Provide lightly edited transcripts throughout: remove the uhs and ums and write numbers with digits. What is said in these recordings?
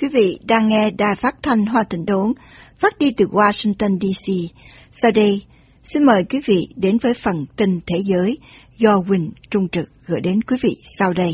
vị đang nghe Đài Phát thanh Hoa Tịnh Đốn, phát đi từ Washington, D.C. Sau đây, xin mời quý vị đến với phần tin thế giới do Quỳnh Trung Trực gửi đến quý vị sau đây.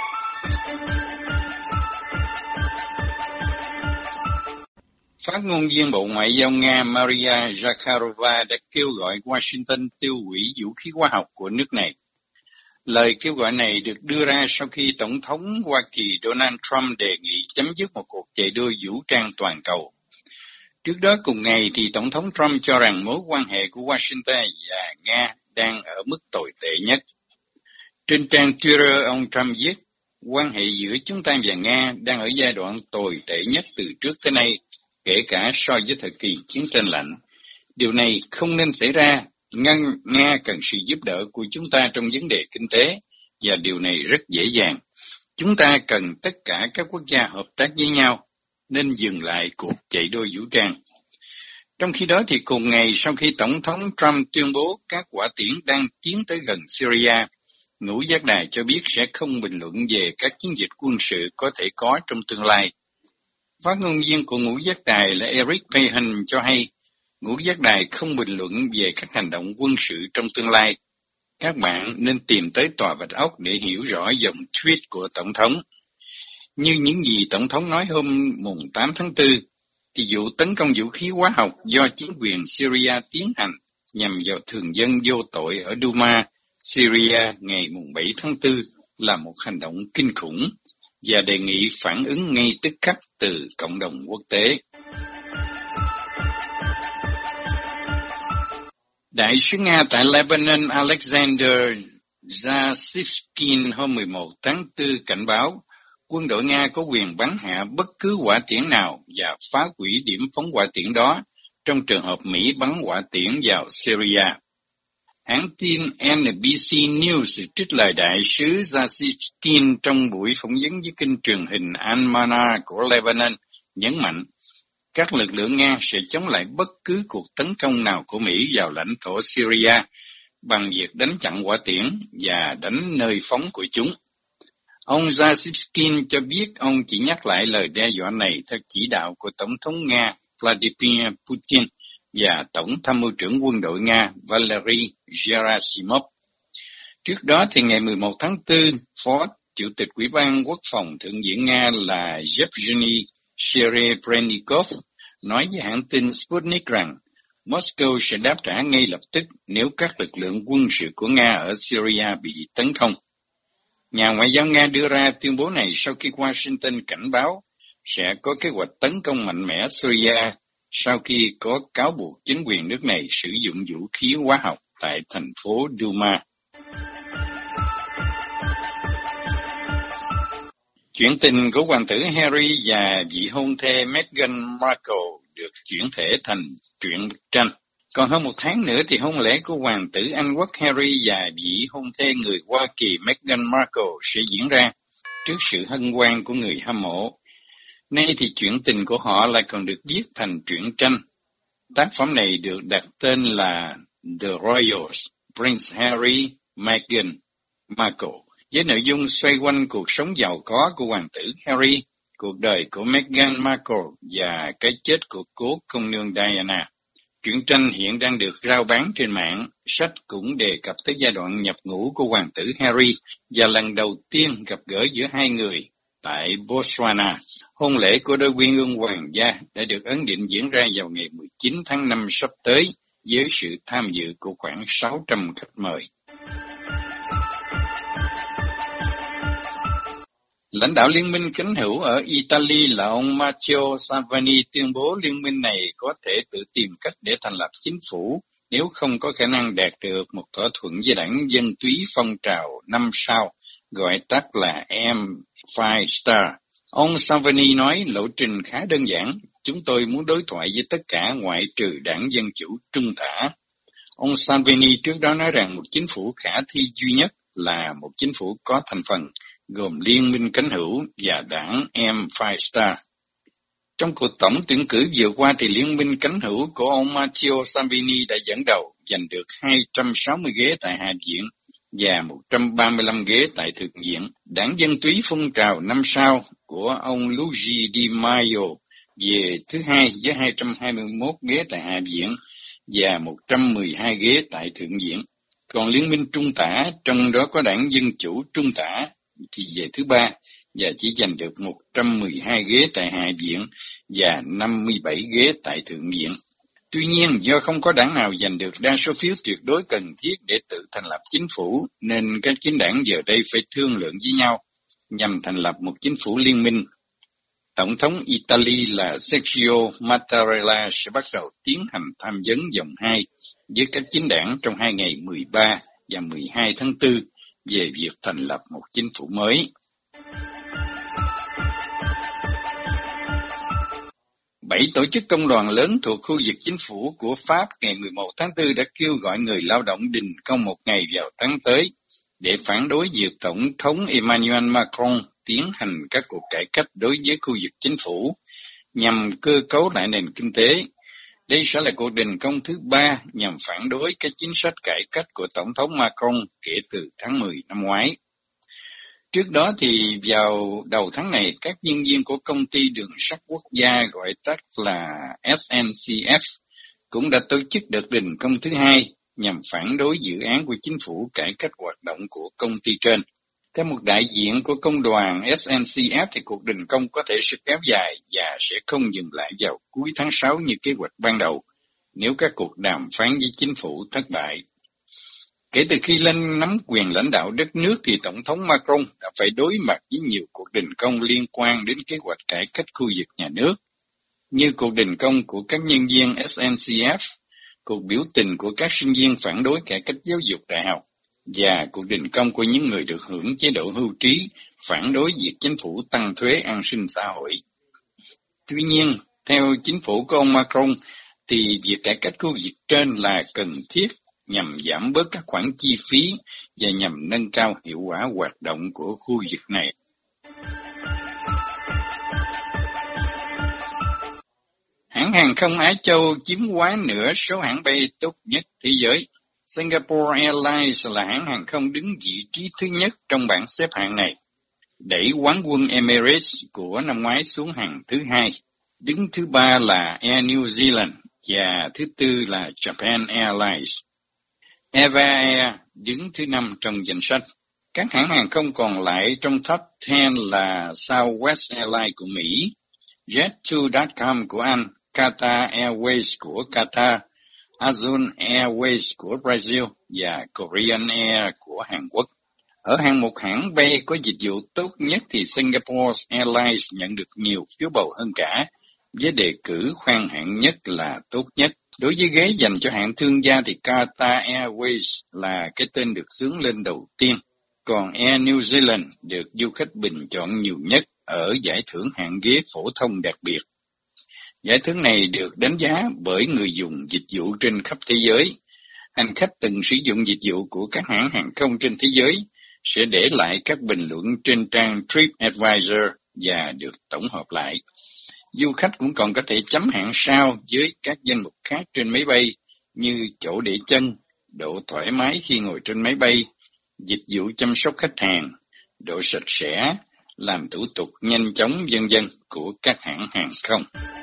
Phát ngôn viên Bộ Ngoại giao Nga Maria Zakharova đã kêu gọi Washington tiêu hủy vũ khí hóa học của nước này. Lời kêu gọi này được đưa ra sau khi Tổng thống Hoa Kỳ Donald Trump đề nghị chấm dứt một cuộc chạy đua vũ trang toàn cầu. Trước đó cùng ngày thì Tổng thống Trump cho rằng mối quan hệ của Washington và Nga đang ở mức tồi tệ nhất. Trên trang Twitter, ông Trump viết, quan hệ giữa chúng ta và Nga đang ở giai đoạn tồi tệ nhất từ trước tới nay, kể cả so với thời kỳ chiến tranh lạnh. Điều này không nên xảy ra. Nga cần sự giúp đỡ của chúng ta trong vấn đề kinh tế, và điều này rất dễ dàng. Chúng ta cần tất cả các quốc gia hợp tác với nhau, nên dừng lại cuộc chạy đua vũ trang. Trong khi đó thì cùng ngày sau khi Tổng thống Trump tuyên bố các quả tiễn đang tiến tới gần Syria, Ngũ Giác Đài cho biết sẽ không bình luận về các chiến dịch quân sự có thể có trong tương lai. Phát ngôn viên của Ngũ Giác Đài là Eric Pahan cho hay, Ngũ Giác Đài không bình luận về các hành động quân sự trong tương lai. Các bạn nên tìm tới Tòa Bạch Ốc để hiểu rõ dòng tweet của Tổng thống. Như những gì Tổng thống nói hôm mùng 8 tháng 4, thì vụ tấn công vũ khí hóa học do chính quyền Syria tiến hành nhằm vào thường dân vô tội ở Duma, Syria ngày mùng 7 tháng 4 là một hành động kinh khủng và đề nghị phản ứng ngay tức khắc từ cộng đồng quốc tế. Đại sứ Nga tại Lebanon Alexander Zasivkin hôm 11 tháng 4 cảnh báo quân đội Nga có quyền bắn hạ bất cứ hỏa tiễn nào và phá hủy điểm phóng hỏa tiễn đó trong trường hợp Mỹ bắn hỏa tiễn vào Syria. Hãng tin NBC News trích lời đại sứ Zasivkin trong buổi phỏng vấn với kênh truyền hình Al-Manar của Lebanon nhấn mạnh các lực lượng Nga sẽ chống lại bất cứ cuộc tấn công nào của Mỹ vào lãnh thổ Syria bằng việc đánh chặn hỏa tiễn và đánh nơi phóng của chúng. Ông Zasivkin cho biết ông chỉ nhắc lại lời đe dọa này theo chỉ đạo của Tổng thống Nga Vladimir Putin và Tổng tham mưu trưởng quân đội Nga Valery Gerasimov. Trước đó thì ngày 11 tháng 4, Phó Chủ tịch Ủy ban Quốc phòng Thượng viện Nga là Yevgeny Serebrennikov nói với hãng tin Sputnik rằng Moscow sẽ đáp trả ngay lập tức nếu các lực lượng quân sự của Nga ở Syria bị tấn công. Nhà ngoại giao Nga đưa ra tuyên bố này sau khi Washington cảnh báo sẽ có kế hoạch tấn công mạnh mẽ Syria sau khi có cáo buộc chính quyền nước này sử dụng vũ khí hóa học tại thành phố Duma. Chuyện tình của hoàng tử Harry và vị hôn thê Meghan Markle được chuyển thể thành truyện tranh. Còn hơn một tháng nữa thì hôn lễ của hoàng tử Anh Quốc Harry và vị hôn thê người Hoa Kỳ Meghan Markle sẽ diễn ra trước sự hân hoan của người hâm mộ. Nay thì chuyện tình của họ lại còn được viết thành truyện tranh. Tác phẩm này được đặt tên là The Royals, Prince Harry, Meghan Markle, với nội dung xoay quanh cuộc sống giàu có của hoàng tử Harry, cuộc đời của Meghan Markle và cái chết của cố công nương Diana. Truyện tranh hiện đang được rao bán trên mạng. Sách cũng đề cập tới giai đoạn nhập ngũ của hoàng tử Harry và lần đầu tiên gặp gỡ giữa hai người tại Botswana. Hôn lễ của đôi uyên ương hoàng gia đã được ấn định diễn ra vào ngày 19 tháng 5 sắp tới với sự tham dự của khoảng 600 khách mời. Lãnh đạo Liên minh cánh hữu ở Italy là ông Matteo Salvini tuyên bố liên minh này có thể tự tìm cách để thành lập chính phủ nếu không có khả năng đạt được một thỏa thuận với đảng Dân túy phong trào 5 sao, gọi tắt là M5 Star. Ông Salvini nói lộ trình khá đơn giản, chúng tôi muốn đối thoại với tất cả ngoại trừ đảng Dân chủ trung thả. Ông Salvini trước đó nói rằng một chính phủ khả thi duy nhất là một chính phủ có thành phần gồm Liên minh cánh hữu và đảng M5 Star. Trong cuộc tổng tuyển cử vừa qua thì Liên minh cánh hữu của ông Matteo Salvini đã dẫn đầu, giành được 260 ghế tại Hạ viện và 135 ghế tại Thượng viện. Đảng Dân túy phong trào 5 sao của ông Luigi Di Maio về thứ hai với 221 ghế tại Hạ viện và 112 ghế tại Thượng viện. Còn Liên minh trung tả, trong đó có đảng Dân Chủ trung tả, thì về thứ ba và chỉ giành được 112 ghế tại Hạ viện và 57 ghế tại Thượng viện. Tuy nhiên, do không có đảng nào giành được đa số phiếu tuyệt đối cần thiết để tự thành lập chính phủ, nên các chính đảng giờ đây phải thương lượng với nhau nhằm thành lập một chính phủ liên minh. Tổng thống Italy là Sergio Mattarella sẽ bắt đầu tiến hành tham vấn vòng 2 với các chính đảng trong 2 ngày 13 và 12 tháng 4 về việc thành lập một chính phủ mới. 7 tổ chức công đoàn lớn thuộc khu vực chính phủ của Pháp ngày 11 tháng 4 đã kêu gọi người lao động đình công một ngày vào tháng tới để phản đối việc Tổng thống Emmanuel Macron tiến hành các cuộc cải cách đối với khu vực chính phủ nhằm cơ cấu lại nền kinh tế. Đây sẽ là cuộc đình công thứ 3 nhằm phản đối các chính sách cải cách của Tổng thống Macron kể từ tháng 10 năm ngoái. Trước đó thì vào đầu tháng này, các nhân viên của công ty đường sắt quốc gia gọi tắt là SNCF cũng đã tổ chức đợt đình công thứ 2 nhằm phản đối dự án của chính phủ cải cách hoạt động của công ty trên. Theo một đại diện của công đoàn SNCF thì cuộc đình công có thể sẽ kéo dài và sẽ không dừng lại vào cuối tháng 6 như kế hoạch ban đầu nếu các cuộc đàm phán với chính phủ thất bại. Kể từ khi lên nắm quyền lãnh đạo đất nước thì Tổng thống Macron đã phải đối mặt với nhiều cuộc đình công liên quan đến kế hoạch cải cách khu vực nhà nước, như cuộc đình công của các nhân viên SNCF, cuộc biểu tình của các sinh viên phản đối cải cách giáo dục đại học, và cuộc đình công của những người được hưởng chế độ hưu trí phản đối việc chính phủ tăng thuế an sinh xã hội. Tuy nhiên, theo chính phủ của ông Macron, thì việc cải cách khu vực trên là cần thiết nhằm giảm bớt các khoản chi phí và nhằm nâng cao hiệu quả hoạt động của khu vực này. Hãng hàng không Á Châu chiếm quá nửa số hãng bay tốt nhất thế giới. Singapore Airlines là hãng hàng không đứng vị trí thứ nhất trong bảng xếp hạng này, đẩy quán quân Emirates của năm ngoái xuống hàng thứ 2. Đứng thứ 3 là Air New Zealand và thứ 4 là Japan Airlines. Eva Air đứng thứ 5 trong danh sách. Các hãng hàng không còn lại trong top 10 là Southwest Airlines của Mỹ, Jet2.com của Anh, Qatar Airways của Qatar, Azul Airways của Brazil và Korean Air của Hàn Quốc. Ở hạng mục hãng bay có dịch vụ tốt nhất thì Singapore Airlines nhận được nhiều phiếu bầu hơn cả, với đề cử khoang hạng nhất là tốt nhất. Đối với ghế dành cho hãng thương gia thì Qatar Airways là cái tên được xướng lên đầu tiên, còn Air New Zealand được du khách bình chọn nhiều nhất ở giải thưởng hạng ghế phổ thông đặc biệt. Giải thưởng này được đánh giá bởi người dùng dịch vụ trên khắp thế giới. Hành khách từng sử dụng dịch vụ của các hãng hàng không trên thế giới sẽ để lại các bình luận trên trang TripAdvisor và được tổng hợp lại. Du khách cũng còn có thể chấm hạng sao với các danh mục khác trên máy bay như chỗ để chân, độ thoải mái khi ngồi trên máy bay, dịch vụ chăm sóc khách hàng, độ sạch sẽ, làm thủ tục nhanh chóng v.v. của các hãng hàng không.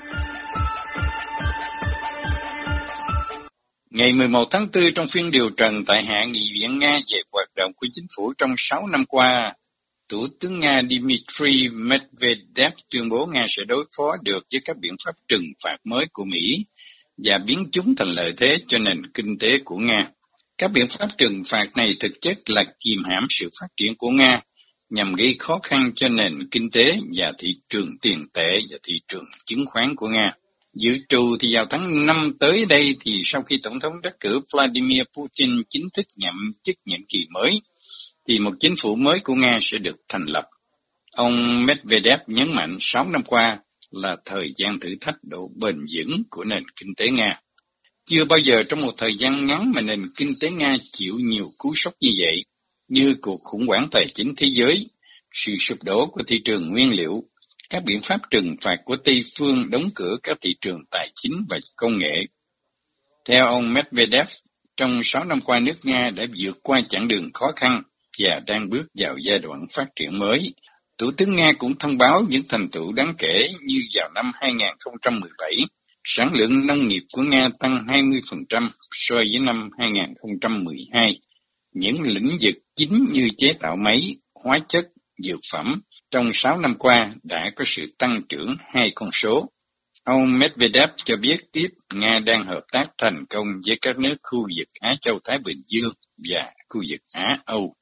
Ngày 11 tháng 4 trong phiên điều trần tại Hạ nghị viện Nga về hoạt động của chính phủ trong 6 năm qua, Thủ tướng Nga Dmitry Medvedev tuyên bố Nga sẽ đối phó được với các biện pháp trừng phạt mới của Mỹ và biến chúng thành lợi thế cho nền kinh tế của Nga. Các biện pháp trừng phạt này thực chất là kìm hãm sự phát triển của Nga nhằm gây khó khăn cho nền kinh tế và thị trường tiền tệ và thị trường chứng khoán của Nga. Dự trù thì vào tháng 5 tới đây thì sau khi Tổng thống đắc cử Vladimir Putin chính thức nhậm chức nhiệm kỳ mới, thì một chính phủ mới của Nga sẽ được thành lập. Ông Medvedev nhấn mạnh 6 năm qua là thời gian thử thách độ bền vững của nền kinh tế Nga. Chưa bao giờ trong một thời gian ngắn mà nền kinh tế Nga chịu nhiều cú sốc như vậy, như cuộc khủng hoảng tài chính thế giới, sự sụp đổ của thị trường nguyên liệu, các biện pháp trừng phạt của Tây phương đóng cửa các thị trường tài chính và công nghệ. Theo ông Medvedev, trong 6 năm qua nước Nga đã vượt qua chặng đường khó khăn và đang bước vào giai đoạn phát triển mới. Thủ tướng Nga cũng thông báo những thành tựu đáng kể như vào năm 2017, sản lượng nông nghiệp của Nga tăng 20% so với năm 2012. Những lĩnh vực chính như chế tạo máy, hóa chất, dược phẩm trong 6 năm qua đã có sự tăng trưởng 2 con số. Ông Medvedev cho biết tiếp Nga đang hợp tác thành công với các nước khu vực Á-Châu-Thái Bình Dương và khu vực Á-Âu.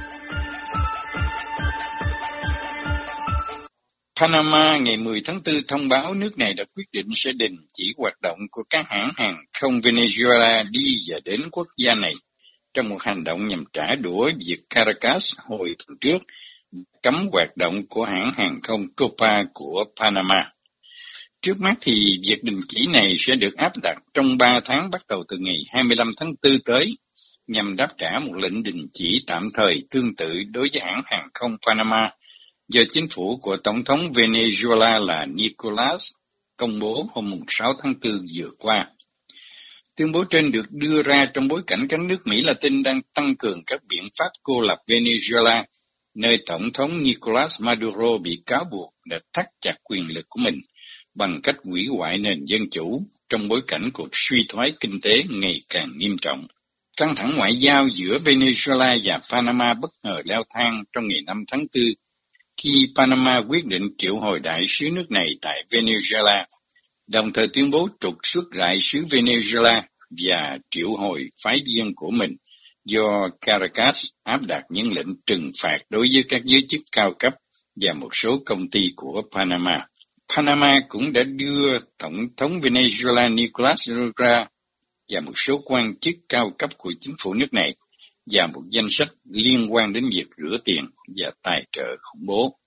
Panama ngày 10 tháng 4 thông báo nước này đã quyết định sẽ đình chỉ hoạt động của các hãng hàng không Venezuela đi và đến quốc gia này, trong một hành động nhằm trả đũa việc Caracas hồi tuần trước cấm hoạt động của hãng hàng không Copa của Panama. Trước mắt thì việc đình chỉ này sẽ được áp đặt trong 3 tháng bắt đầu từ ngày 25 tháng 4 tới, nhằm đáp trả một lệnh đình chỉ tạm thời tương tự đối với hãng hàng không Panama do chính phủ của Tổng thống Venezuela là Nicolas công bố hôm 6 tháng 4 vừa qua. Tuyên bố trên được đưa ra trong bối cảnh các nước Mỹ Latin đang tăng cường các biện pháp cô lập Venezuela, nơi Tổng thống Nicolas Maduro bị cáo buộc đã thắt chặt quyền lực của mình bằng cách hủy hoại nền dân chủ trong bối cảnh cuộc suy thoái kinh tế ngày càng nghiêm trọng. Căng thẳng ngoại giao giữa Venezuela và Panama bất ngờ leo thang trong ngày 5 tháng 4 khi Panama quyết định triệu hồi đại sứ nước này tại Venezuela, đồng thời tuyên bố trục xuất đại sứ Venezuela và triệu hồi phái viên của mình do Caracas áp đặt những lệnh trừng phạt đối với các giới chức cao cấp và một số công ty của Panama. Panama cũng đã đưa Tổng thống Venezuela Nicolas Maduro và một số quan chức cao cấp của chính phủ nước này vào một danh sách liên quan đến việc rửa tiền và tài trợ khủng bố.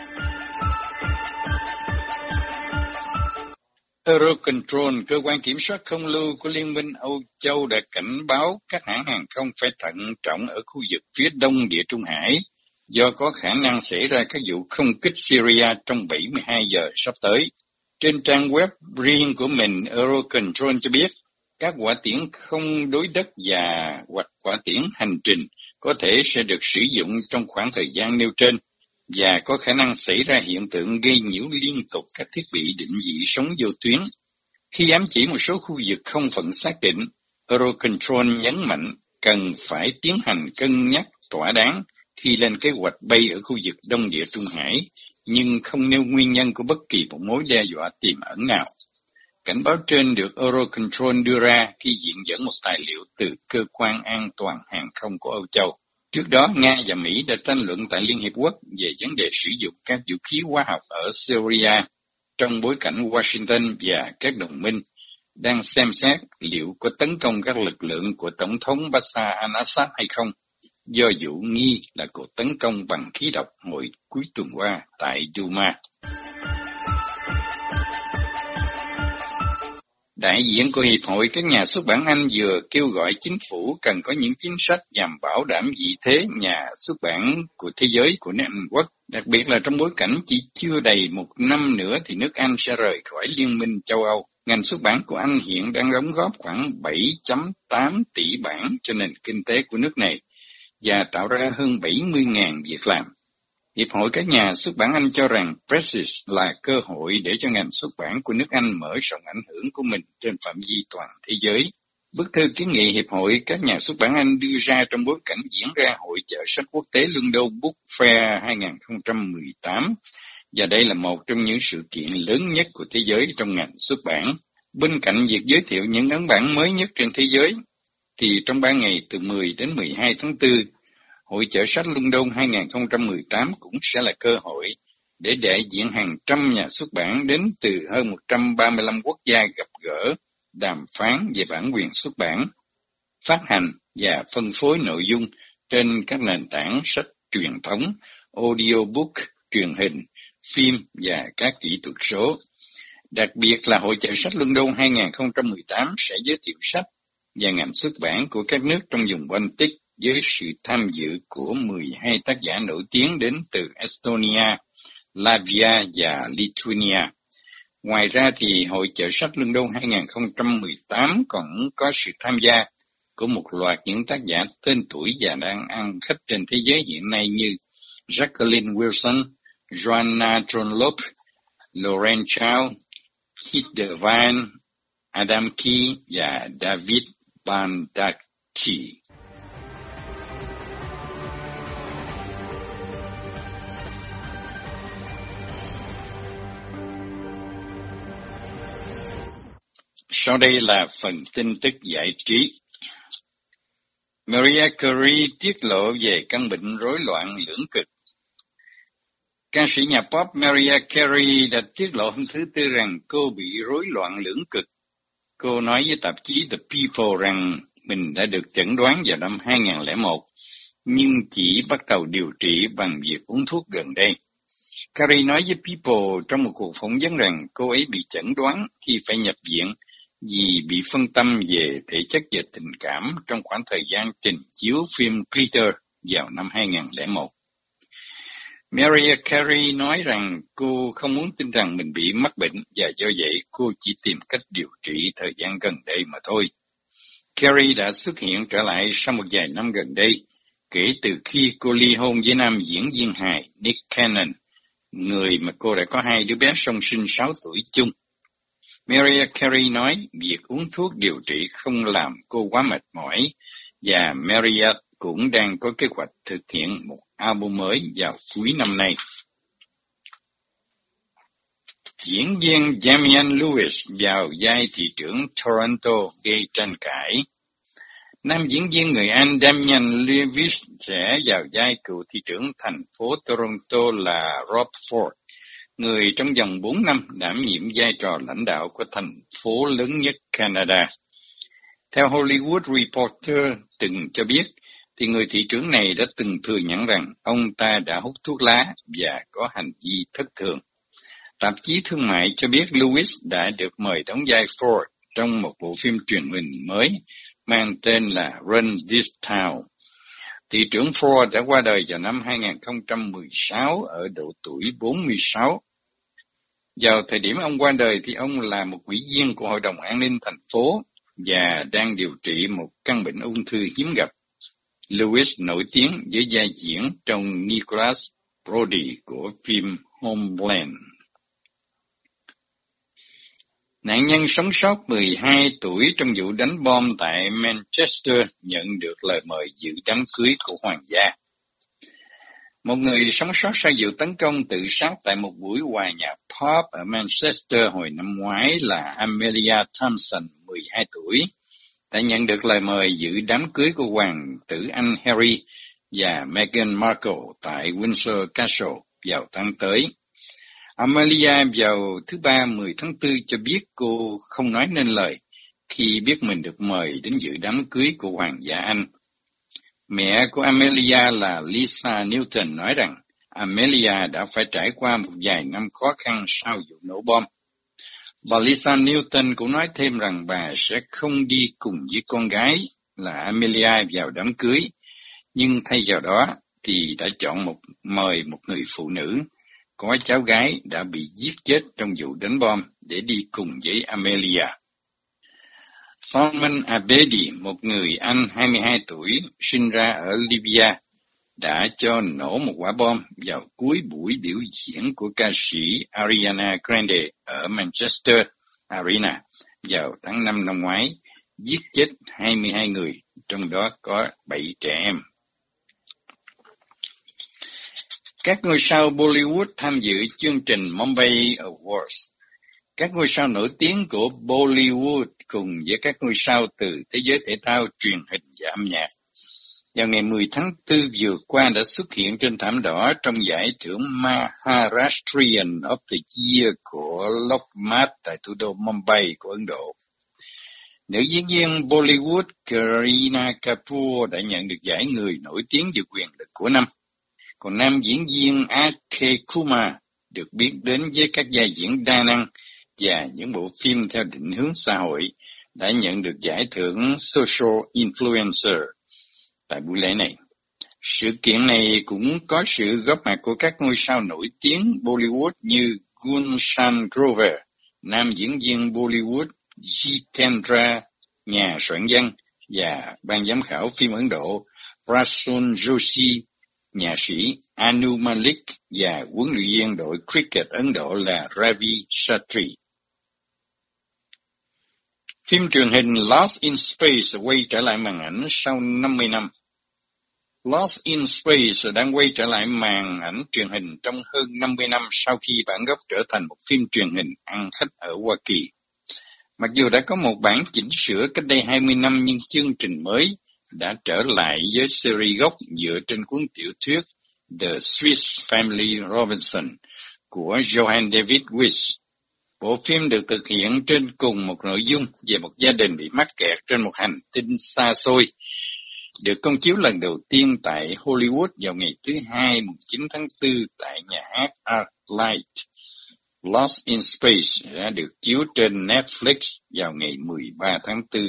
Eurocontrol, cơ quan kiểm soát không lưu của Liên minh Âu Châu đã cảnh báo các hãng hàng không phải thận trọng ở khu vực phía đông Địa Trung Hải do có khả năng xảy ra các vụ không kích Syria trong 72 giờ sắp tới. Trên trang web riêng của mình, Eurocontrol cho biết các quả tiễn không đối đất hoặc quả tiễn hành trình có thể sẽ được sử dụng trong khoảng thời gian nêu trên và có khả năng xảy ra hiện tượng gây nhiễu liên tục các thiết bị định vị sóng vô tuyến. Khi ám chỉ một số khu vực không phận xác định, Eurocontrol nhấn mạnh cần phải tiến hành cân nhắc thỏa đáng khi lên kế hoạch bay ở khu vực Đông Địa Trung Hải, nhưng không nêu nguyên nhân của bất kỳ một mối đe dọa tiềm ẩn nào. Cảnh báo trên được Eurocontrol đưa ra khi viện dẫn một tài liệu từ Cơ quan An toàn Hàng không của Âu Châu. Trước đó, Nga và Mỹ đã tranh luận tại Liên Hiệp Quốc về vấn đề sử dụng các vũ khí hóa học ở Syria, trong bối cảnh Washington và các đồng minh đang xem xét liệu có tấn công các lực lượng của Tổng thống Bashar al-Assad hay không, do vụ nghi là cuộc tấn công bằng khí độc hồi cuối tuần qua tại Duma. Đại diện của Hiệp hội các nhà xuất bản Anh vừa kêu gọi chính phủ cần có những chính sách nhằm bảo đảm vị thế nhà xuất bản của thế giới của nước Anh Quốc, đặc biệt là trong bối cảnh chỉ chưa đầy một năm nữa thì nước Anh sẽ rời khỏi Liên minh châu Âu. Ngành xuất bản của Anh hiện đang đóng góp khoảng 7.8 tỷ bảng cho nền kinh tế của nước này và tạo ra hơn 70.000 việc làm. Hiệp hội các nhà xuất bản Anh cho rằng Brexit là cơ hội để cho ngành xuất bản của nước Anh mở rộng ảnh hưởng của mình trên phạm vi toàn thế giới. Bức thư kiến nghị Hiệp hội các nhà xuất bản Anh đưa ra trong bối cảnh diễn ra Hội chợ sách quốc tế London Book Fair 2018, và đây là một trong những sự kiện lớn nhất của thế giới trong ngành xuất bản. Bên cạnh việc giới thiệu những ấn bản mới nhất trên thế giới, thì trong 3 ngày từ 10 đến 12 tháng 4, Hội chợ sách London 2018 cũng sẽ là cơ hội để đại diện hàng trăm nhà xuất bản đến từ hơn 135 quốc gia gặp gỡ, đàm phán về bản quyền xuất bản, phát hành và phân phối nội dung trên các nền tảng sách truyền thống, audiobook, truyền hình, phim và các kỹ thuật số. Đặc biệt là Hội chợ sách London 2018 sẽ giới thiệu sách và ngành xuất bản của các nước trong vùng Baltic với sự tham dự của 12 tác giả nổi tiếng đến từ Estonia, Latvia và Lithuania. Ngoài ra thì Hội chợ sách London 2018 còn có sự tham gia của một loạt những tác giả tên tuổi và đang ăn khách trên thế giới hiện nay như Jacqueline Wilson, Joanna Trunlop, Lauren Chow, Keith Devine, Adam Key và David Bandaki. Sau đây là phần tin tức giải trí. Mariah Carey tiết lộ về căn bệnh rối loạn lưỡng cực. Ca sĩ nhạc pop Mariah Carey đã tiết lộ hôm thứ Tư rằng cô bị rối loạn lưỡng cực. Cô nói với tạp chí The People rằng mình đã được chẩn đoán vào năm 2001, nhưng chỉ bắt đầu điều trị bằng việc uống thuốc gần đây. Carey nói với People trong một cuộc phỏng vấn rằng cô ấy bị chẩn đoán khi phải nhập viện vì bị phân tâm về thể chất và tình cảm trong khoảng thời gian trình chiếu phim Glitter vào năm 2001. Mariah Carey nói rằng cô không muốn tin rằng mình bị mắc bệnh và do vậy cô chỉ tìm cách điều trị thời gian gần đây mà thôi. Carey đã xuất hiện trở lại sau một vài năm gần đây, kể từ khi cô ly hôn với nam diễn viên hài Nick Cannon, người mà cô đã có 2 đứa bé song sinh 6 tuổi chung. Mariah Carey nói việc uống thuốc điều trị không làm cô quá mệt mỏi, và Mariah cũng đang có kế hoạch thực hiện một album mới vào cuối năm nay. Diễn viên Damian Lewis vào vai thị trưởng Toronto gây tranh cãi. Nam diễn viên người Anh Damian Lewis sẽ vào vai cựu thị trưởng thành phố Toronto là Rob Ford, người trong vòng 4 năm đảm nhiệm vai trò lãnh đạo của thành phố lớn nhất Canada. Theo Hollywood Reporter từng cho biết, thì người thị trưởng này đã từng thừa nhận rằng ông ta đã hút thuốc lá và có hành vi thất thường. Tạp chí thương mại cho biết Lewis đã được mời đóng vai Ford trong một bộ phim truyền hình mới mang tên là Run This Town. Thị trưởng Ford đã qua đời vào năm 2016 ở độ tuổi 46. Vào thời điểm ông qua đời thì ông là một ủy viên của Hội đồng An ninh thành phố và đang điều trị một căn bệnh ung thư hiếm gặp. Lewis nổi tiếng với vai diễn trong Nicholas Brody của phim Homeland. Nạn nhân sống sót 12 tuổi trong vụ đánh bom tại Manchester nhận được lời mời dự đám cưới của hoàng gia. Một người sống sót sau vụ tấn công tự sát tại một buổi hòa nhạc pop ở Manchester hồi năm ngoái là Amelia Thompson, 12 tuổi, đã nhận được lời mời dự đám cưới của hoàng tử Anh Harry và Meghan Markle tại Windsor Castle vào tháng tới. Amelia vào thứ Ba 10 tháng 4 cho biết cô không nói nên lời khi biết mình được mời đến dự đám cưới của hoàng gia Anh. Mẹ của Amelia là Lisa Newton nói rằng Amelia đã phải trải qua một vài năm khó khăn sau vụ nổ bom. Bà Lisa Newton cũng nói thêm rằng bà sẽ không đi cùng với con gái là Amelia vào đám cưới, nhưng thay vào đó thì đã chọn mời một người phụ nữ có cháu gái đã bị giết chết trong vụ đánh bom để đi cùng với Amelia. Salman Abedi, một người Anh 22 tuổi, sinh ra ở Libya, đã cho nổ một quả bom vào cuối buổi biểu diễn của ca sĩ Ariana Grande ở Manchester Arena vào tháng 5 năm ngoái, giết chết 22 người, trong đó có 7 trẻ em. Các ngôi sao Bollywood tham dự chương trình Mumbai Awards. Các ngôi sao nổi tiếng của Bollywood cùng với các ngôi sao từ thế giới thể thao, truyền hình và âm nhạc vào ngày 10 tháng 4 vừa qua đã xuất hiện trên thảm đỏ trong giải thưởng Maharashtrian of the Year của Lokmat tại thủ đô Mumbai của Ấn Độ. Nữ diễn viên Bollywood Kareena Kapoor đã nhận được giải người nổi tiếng về quyền lực của năm. Còn nam diễn viên Akshay Kumar được biết đến với các vai diễn đa năng và những bộ phim theo định hướng xã hội đã nhận được giải thưởng Social Influencer tại buổi lễ này. Sự kiện này cũng có sự góp mặt của các ngôi sao nổi tiếng Bollywood như Gulshan Grover, nam diễn viên Bollywood Jitendra, nhà soạn văn và ban giám khảo phim Ấn Độ Prasun Joshi, nhạc sĩ Anu Malik và huấn luyện viên đội cricket Ấn Độ là Ravi Shastree. Phim truyền hình Lost in Space quay trở lại màn ảnh sau 50 năm. Lost in Space đang quay trở lại màn ảnh truyền hình trong hơn 50 năm sau khi bản gốc trở thành một phim truyền hình ăn khách ở Hoa Kỳ. Mặc dù đã có một bản chỉnh sửa cách đây 20 năm nhưng chương trình mới đã trở lại với series gốc dựa trên cuốn tiểu thuyết The Swiss Family Robinson của Johann David Weiss. Bộ phim được thực hiện trên cùng một nội dung về một gia đình bị mắc kẹt trên một hành tinh xa xôi, được công chiếu lần đầu tiên tại Hollywood vào ngày thứ Hai, 9 tháng 4 tại nhà hát ArcLight. Lost in Space đã được chiếu trên Netflix vào ngày 13 tháng 4.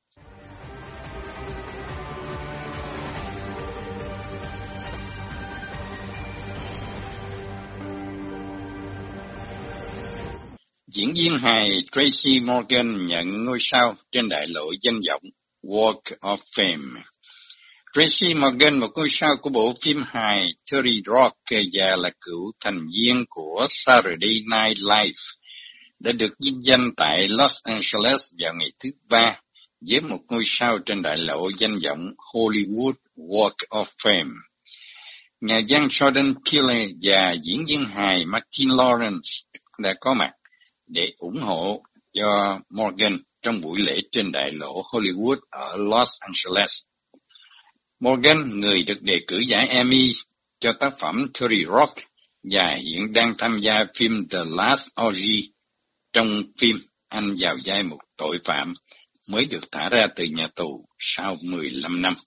Diễn viên hài Tracy Morgan nhận ngôi sao trên đại lộ danh vọng Walk of Fame. Tracy Morgan, một ngôi sao của bộ phim hài 30 Rock và là cựu thành viên của Saturday Night Live, đã được vinh danh tại Los Angeles vào ngày thứ Ba với một ngôi sao trên đại lộ danh vọng Hollywood Walk of Fame. Nhà văn Jordan Peele và diễn viên hài Martin Lawrence đã có mặt để ủng hộ cho Morgan trong buổi lễ trên đại lộ Hollywood ở Los Angeles. Morgan, người được đề cử giải Emmy cho tác phẩm 30 Rock và hiện đang tham gia phim The Last Orgy. Trong phim, anh vào vai một tội phạm mới được thả ra từ nhà tù sau 15 năm.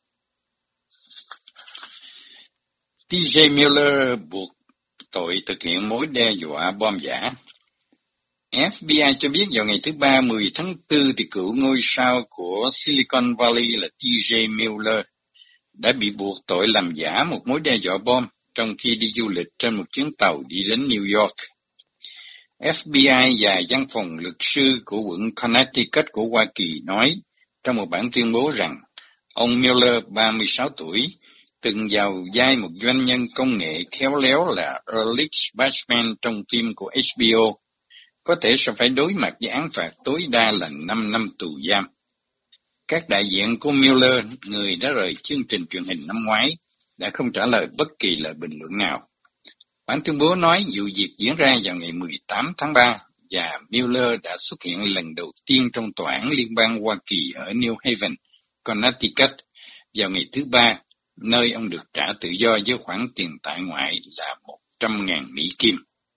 TJ Miller buộc tội thực hiện mối đe dọa bom giả. FBI cho biết vào ngày thứ Ba 10 tháng 4 thì cựu ngôi sao của Silicon Valley là TJ Miller đã bị buộc tội làm giả một mối đe dọa bom trong khi đi du lịch trên một chuyến tàu đi đến New York. FBI và văn phòng luật sư của quận Connecticut của Hoa Kỳ nói trong một bản tuyên bố rằng ông Miller, 36 tuổi, từng vào vai một doanh nhân công nghệ khéo léo là Ehrlich Bachman trong phim của HBO, có thể sẽ phải đối mặt với án phạt tối đa là 5 năm tù giam. Các đại diện của Miller, người đã rời chương trình truyền hình năm ngoái, đã không trả lời bất kỳ lời bình luận nào. Bản tuyên bố nói vụ việc diễn ra vào ngày 18 tháng 3 và Miller đã xuất hiện lần đầu tiên trong tòa án liên bang Hoa Kỳ ở New Haven, Connecticut vào ngày thứ Ba, nơi ông được trả tự do với khoản tiền tại ngoại là 100.000 Mỹ Kim.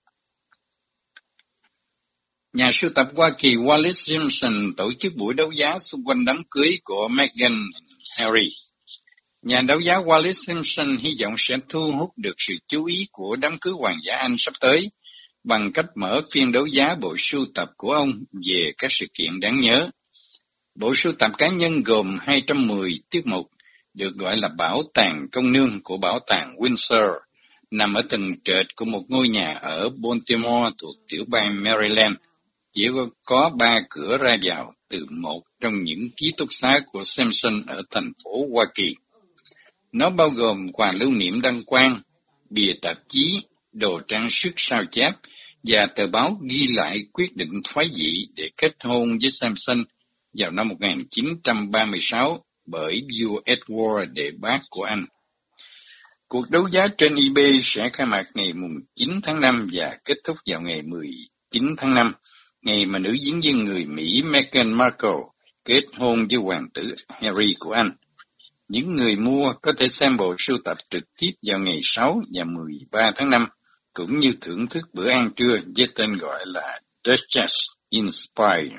Nhà sưu tập Hoa Kỳ Wallis Simpson tổ chức buổi đấu giá xung quanh đám cưới của Meghan Harry. Nhà đấu giá Wallis Simpson hy vọng sẽ thu hút được sự chú ý của đám cưới hoàng gia Anh sắp tới bằng cách mở phiên đấu giá bộ sưu tập của ông về các sự kiện đáng nhớ. Bộ sưu tập cá nhân gồm 210 tiết mục, được gọi là Bảo tàng công nương của Bảo tàng Windsor, nằm ở tầng trệt của một ngôi nhà ở Baltimore thuộc tiểu bang Maryland. Chỉ có 3 cửa ra vào từ một trong những ký túc xá của Simpson ở thành phố Hoa Kỳ. Nó bao gồm quà lưu niệm đăng quang, bìa tạp chí, đồ trang sức sao chép và tờ báo ghi lại quyết định thoái vị để kết hôn với Simpson vào năm 1936 bởi vua Edward đệ Bác của Anh. Cuộc đấu giá trên eBay sẽ khai mạc ngày 9 tháng 5 và kết thúc vào ngày 19 tháng 5, ngày mà nữ diễn viên người Mỹ Meghan Markle kết hôn với hoàng tử Harry của Anh. Những người mua có thể xem bộ sưu tập trực tiếp vào ngày 6 và 13 tháng 5, cũng như thưởng thức bữa ăn trưa với tên gọi là Duchess Inspired.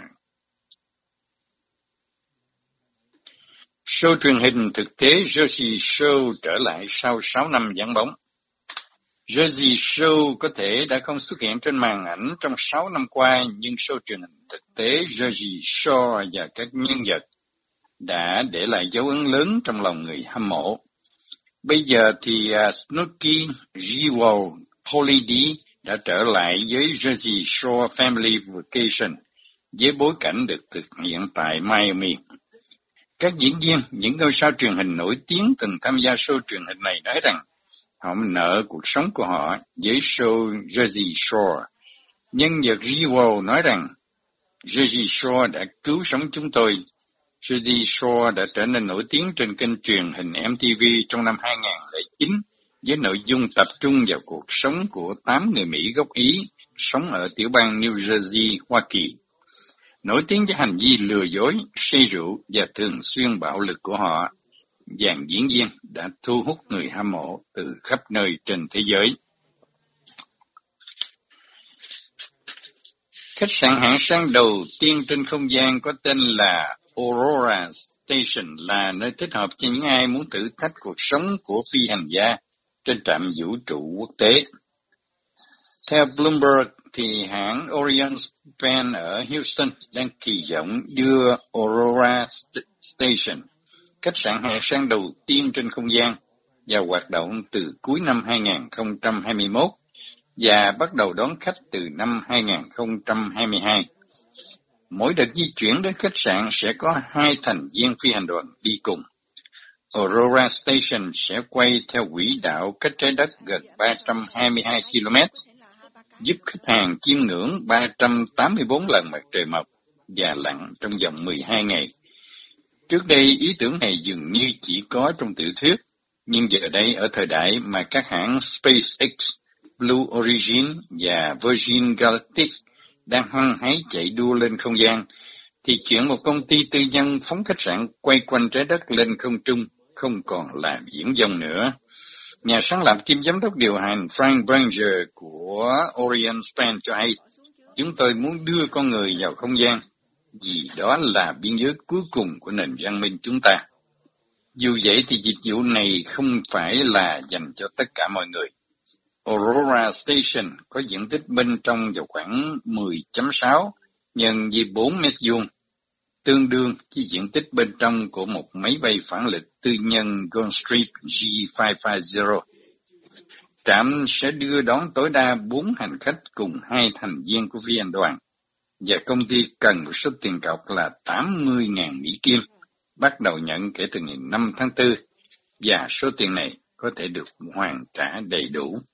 Show truyền hình thực tế Jersey Show trở lại sau 6 năm vắng bóng. Jersey Show có thể đã không xuất hiện trên màn ảnh trong 6 năm qua, nhưng show truyền hình thực tế Jersey Shore và các nhân vật đã để lại dấu ấn lớn trong lòng người hâm mộ. Bây giờ thì Snooki, Jewel, Pauly D đã trở lại với Jersey Shore Family Vacation với bối cảnh được thực hiện tại Miami. Các diễn viên, những ngôi sao truyền hình nổi tiếng từng tham gia show truyền hình này nói rằng Họ nợ cuộc sống của họ với show Jersey Shore. Nhân vật Rewell nói rằng, Jersey Shore đã cứu sống chúng tôi. Jersey Shore đã trở nên nổi tiếng trên kênh truyền hình MTV trong năm 2009 với nội dung tập trung vào cuộc sống của 8 người Mỹ gốc Ý sống ở tiểu bang New Jersey, Hoa Kỳ. Nổi tiếng với hành vi lừa dối, say rượu và thường xuyên bạo lực của họ, dàn diễn viên đã thu hút người hâm mộ từ khắp nơi trên thế giới. Khách sạn hạng sang đầu tiên trên không gian có tên là Aurora Station là nơi thích hợp cho những ai muốn thử thách cuộc sống của phi hành gia trên trạm vũ trụ quốc tế. Theo Bloomberg, thì hãng Orion Span ở Houston đang kỳ vọng đưa Aurora Station, khách sạn hạng sang đầu tiên trên không gian, vào hoạt động từ cuối năm 2021 và bắt đầu đón khách từ năm 2022. Mỗi đợt di chuyển đến khách sạn sẽ có 2 thành viên phi hành đoàn đi cùng. Aurora Station sẽ quay theo quỹ đạo cách trái đất gần 322 km, giúp khách hàng chiêm ngưỡng 384 lần mặt trời mọc và lặn trong vòng 12 ngày. Trước đây, ý tưởng này dường như chỉ có trong tiểu thuyết, nhưng giờ đây ở thời đại mà các hãng SpaceX, Blue Origin và Virgin Galactic đang hăng hái chạy đua lên không gian, thì chuyện một công ty tư nhân phóng khách sạn quay quanh trái đất lên không trung không còn là viển vông nữa. Nhà sáng lập kiêm giám đốc điều hành Frank Branger của Orion Span cho hay, chúng tôi muốn đưa con người vào không gian, vì đó là biên giới cuối cùng của nền văn minh chúng ta. Dù vậy thì dịch vụ này không phải là dành cho tất cả mọi người. Aurora Station có diện tích bên trong vào khoảng 10.6 nhân với 4 mét vuông, tương đương với diện tích bên trong của một máy bay phản lực tư nhân Gulfstream G550. Trạm sẽ đưa đón tối đa 4 hành khách cùng 2 thành viên của phi hành đoàn, và công ty cần một số tiền cọc là 80.000 Mỹ Kim, bắt đầu nhận kể từ ngày 5 tháng 4, và số tiền này có thể được hoàn trả đầy đủ.